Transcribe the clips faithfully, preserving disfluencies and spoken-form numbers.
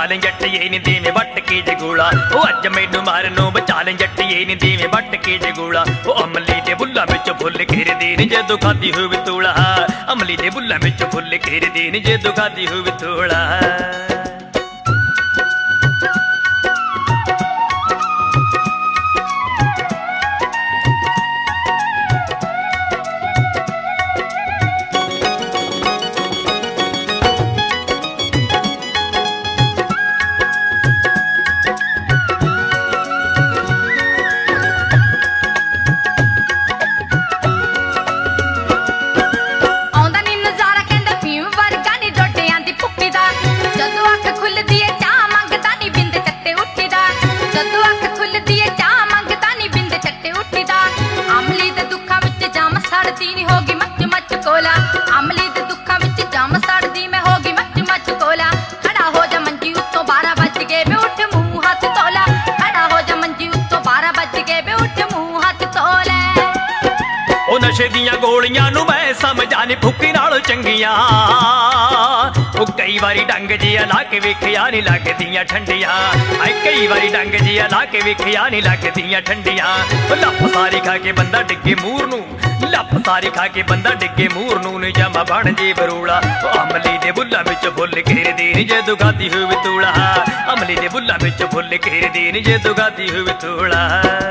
ले जट्टिए नी देवे वट के जगूला ओ अज मैनू मारनों बचा ले जट्टिए नी देवे वट के जगूला ओ अमली दे बुल्ला विच फुल घेरदे ने जदों खादी होवे तोला अमली दे बुल्ला विच फुल घेरदे ने जदों खादी होवे तोला। नशे दियां गोलियां नू मैं समझा नी फुकी नाल चंगियां ओ कई बारी डंग जिया ला के वेखिया नी लगदियां ठंडियां आई कई बारी डंग जिया ला के वेखिया नी लगदियां ठंडियां लप सारी खा के बंदा डिगे मूर नू लप सारी खा के बंदा डिगे मूर नू नी जमा बन जे बरूला अमली दे बुल्ला विच फुल घेरदे ने जदों गादी होवे तोला अमली दे बुल्ला विच फुल घेरदे ने जदों गादी होवे तोला।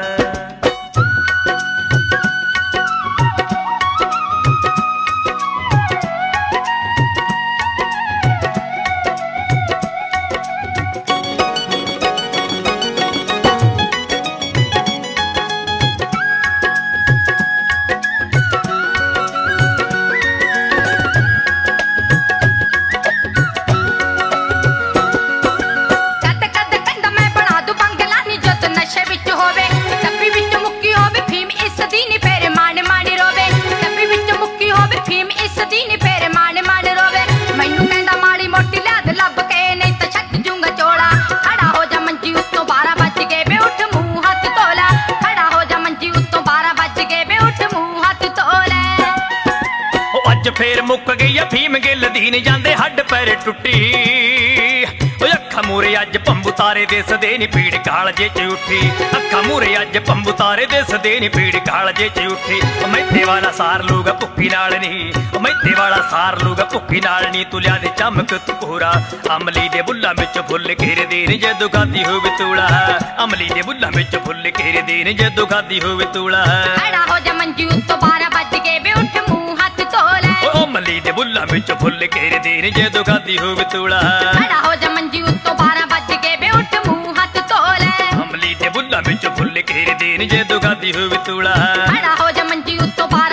फेर मुक गई अफीम गिल दी नी जांदे हड्ड पैर टुट्टी अखा मूरे अज पंबू तारे दे सदे नी पीड़ कालजे च उठी अखा मूरे अज पंबू तारे दे सदे नी पीड़ कालजे च उठी मैथे वाला सार लूगा भुक्की नाल नी मैथे वाला सार लूगा भुक्की नाल नी तू लिया दे चमक तूरा अमली दे बुल्ला विच फुल घेरदे ने जदों गादी होवे तोला अमली दे बुल्ला विच फुल घेरदे ने जदों गादी होवे तोला। खड़ा हो जा मंजू तो बारह बज गए बे उठ मुंह हाथ तोले अमली दे बुल्ला विच फुल घेरदे ने जदों गादी होवे तोला। खड़ा हो जा मंजू तो बारह बज गए बे उठ मुंह हाथ तोले अमली दे बुल्ला विच फुल घेरदे ने जदों गादी होवे तोला। खड़ा हो जा मंजू तो